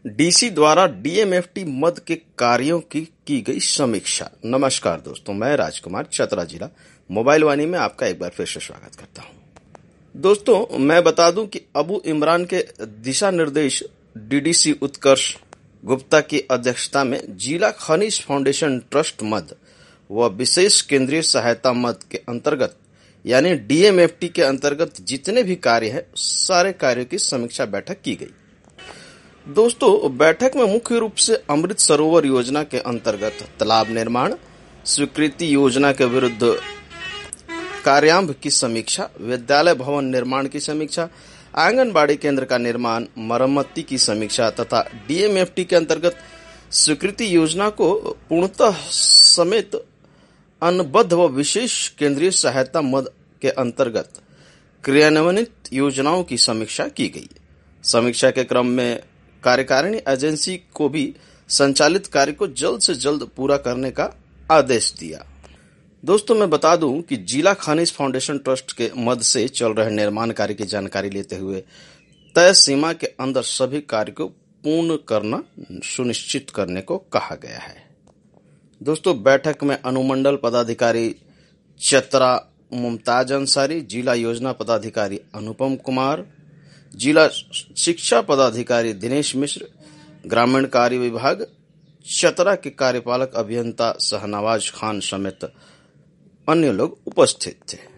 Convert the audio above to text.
DC द्वारा DMFT मद के कार्यों की गई समीक्षा। नमस्कार दोस्तों, मैं राजकुमार चतरा जिला मोबाइल वाणी में आपका एक बार फिर से स्वागत करता हूं। दोस्तों, मैं बता दूं कि अबू इमरान के दिशा निर्देश डीडीसी उत्कर्ष गुप्ता की अध्यक्षता में जिला खनिज फाउंडेशन ट्रस्ट मद व विशेष केंद्रीय सहायता मद के अंतर्गत यानी डीएमएफटी के अंतर्गत जितने भी कार्य हैं सारे कार्यों की समीक्षा बैठक की गई। दोस्तों, बैठक में मुख्य रूप से अमृत सरोवर योजना के अंतर्गत तालाब निर्माण, स्वीकृति योजना के विरुद्ध कार्यान्वयन की समीक्षा, विद्यालय भवन निर्माण की समीक्षा, आंगनबाड़ी केंद्र का निर्माण, मरम्मती की समीक्षा तथा डीएमएफटी के अंतर्गत स्वीकृति योजना को पूर्णतः समेत अनुबद्ध व विशेष केंद्रीय सहायता मद के अंतर्गत क्रियान्वित योजनाओं की समीक्षा की गई। समीक्षा के क्रम में कार्यकारिणी एजेंसी को भी संचालित कार्य को जल्द से जल्द पूरा करने का आदेश दिया। दोस्तों, मैं बता दूं कि जिला खनिज फाउंडेशन ट्रस्ट के मद से चल रहे निर्माण कार्य की जानकारी लेते हुए तय सीमा के अंदर सभी कार्य को पूर्ण करना सुनिश्चित करने को कहा गया है। दोस्तों, बैठक में अनुमंडल पदाधिकारी चतरा मुमताज अंसारी, जिला योजना पदाधिकारी अनुपम कुमार, जिला शिक्षा पदाधिकारी दिनेश मिश्र, ग्रामीण कार्य विभाग चतरा के कार्यपालक अभियंता शहनवाज खान समेत अन्य लोग उपस्थित थे।